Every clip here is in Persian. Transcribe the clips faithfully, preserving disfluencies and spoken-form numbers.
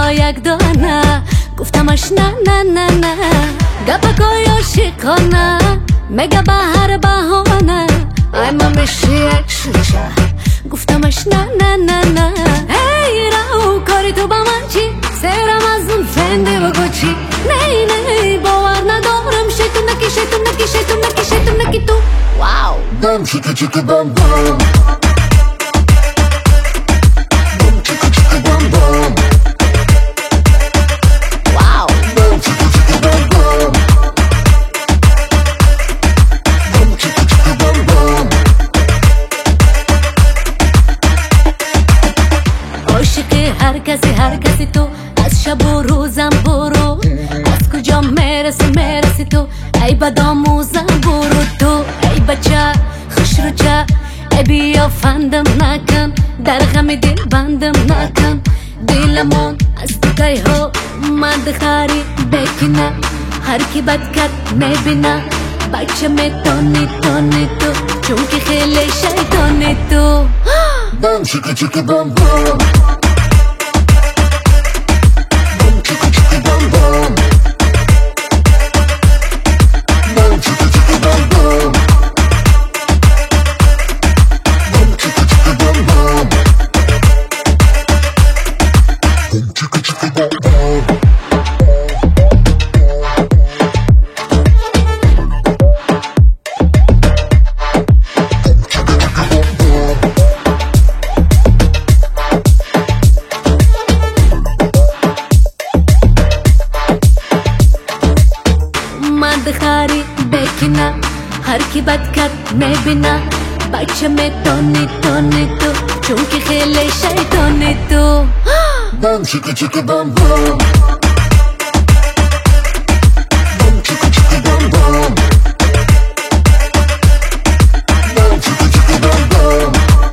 با یک دانه گفتمش نه نه نه نه گپکای عاشقانه مگه به هر بهانه ای من میشه یک شیشه گفتمش نه نه نه نه ای راو کاری تو با من چی سرم از اون فنده بگو چی نه نه باور ندارم شیطونکی شیطونکی شیطونکی شیطونکی تو واو بم چیکی چیکی بم بم بم چیکی چیکی بم بم واو بم چیکی چیکی بم بم بم چیکی چیکی بم بم عاشق هر کسی هر کسی تو از شب و روزم برو از کجا میرسی میرسی تو ای بدآموزم برو تو ای بچه خوش رو چه ای بیا فندم نکن در غم دل بندم نکن دلمون از تو که ها مد خاری بکنه هر کی بد کرد میبینه بچه میتونی تونی تو چون که خیلی شیطانی تو بم چیکی چیکی بم بم بم چیکی چیکی بم بم بم چیکی چیکی بم بم بم چیکی چیکی بم بم بم چیکی چیکی بم بم خاری بکنه هر کی بد کرد میبینه بچه میتونی تونی تو چون که خیلی شیطانی تو بم چیکی چیکی بم بم بم چیکی چیکی بم بم بم چیکی چیکی بم بم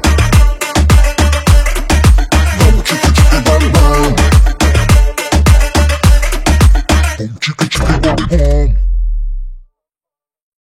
بم چیکی چیکی بم بم بم چیکی چیکی بم بم